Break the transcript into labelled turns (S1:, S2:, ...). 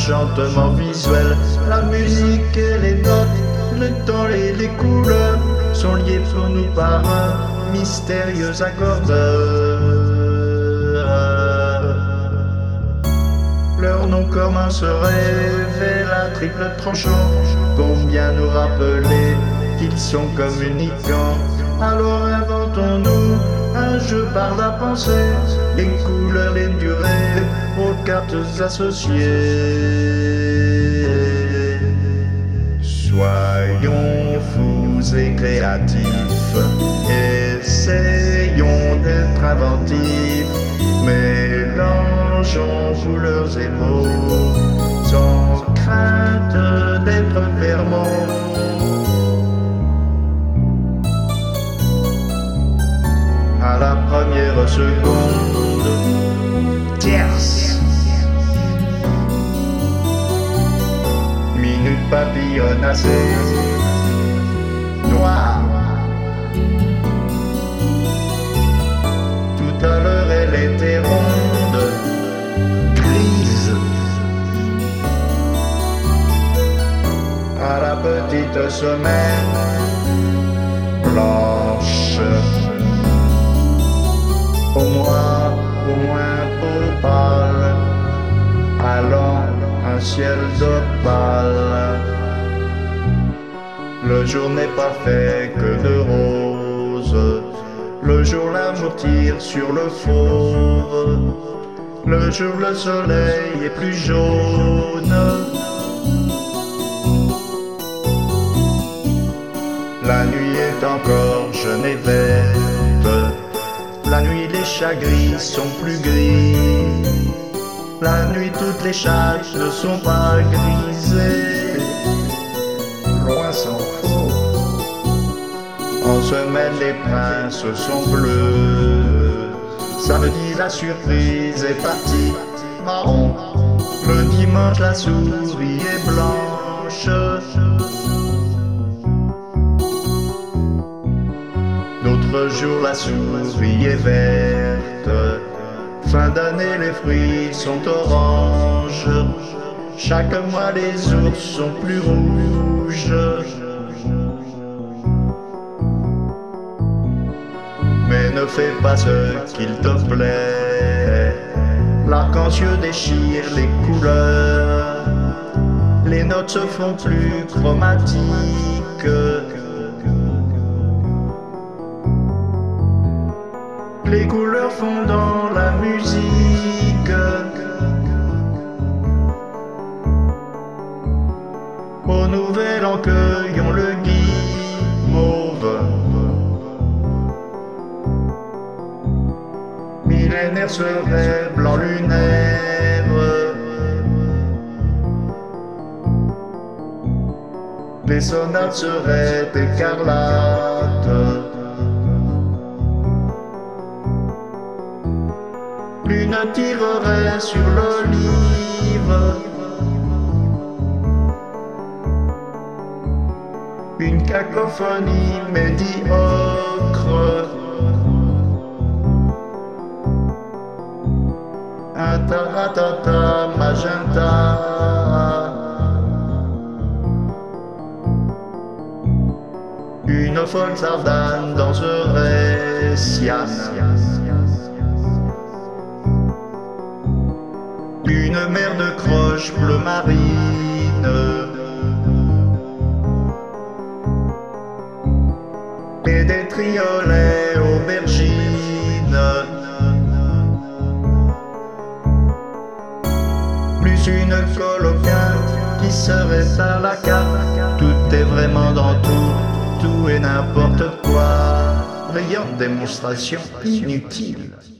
S1: enchantement visuel. La musique et les notes, le temps et les couleurs sont liés pour nous par un mystérieux accordeur. Leur nom commun se révèle à triple tranchant pour bien nous rappeler qu'ils sont communicants. Alors inventons-nous un jeu par la pensée, les couleurs, les durées, aux cartes associées. Soyons fous et créatifs, essayons d'être inventifs, mélangeons couleurs et mots, sans crainte d'être ferments. À la première seconde, tierce, minute papillonnacée, noire. Tout à l'heure elle était ronde, grise. À la petite semaine, blanche. Au moins opale, allant un ciel d'opale. Le jour n'est pas fait que de roses, le jour l'amour tire sur le fauve, le jour le soleil est plus jaune. La nuit est encore jeune et verte, la nuit les chats gris sont plus gris, la nuit toutes les chattes ne sont pas grisées. Loin s'en faut, en semaine les princes sont bleus, samedi la surprise est partie marron, le dimanche la souris est blanche. L'autre jour la souris est verte, fin d'année les fruits sont oranges, chaque mois les ours sont plus rouges. Mais ne fais pas ce qu'il te plaît, l'arc-en-ciel déchire les couleurs, les notes se font plus chromatiques. Les couleurs font dans la musique, au nouvel an cueillons le guimauve. Millénaire serait blanc lunaire, les sonates seraient écarlates. L'une tirerait sur l'olive, une cacophonie médiocre, un taratata magenta, une folle sardane danserait siane, une mer de croche bleu marine, et des triolets aubergines, plus une coloquinte qui serait à la carte. Tout est vraiment dans tout, tout et n'importe quoi, brillante démonstration inutile.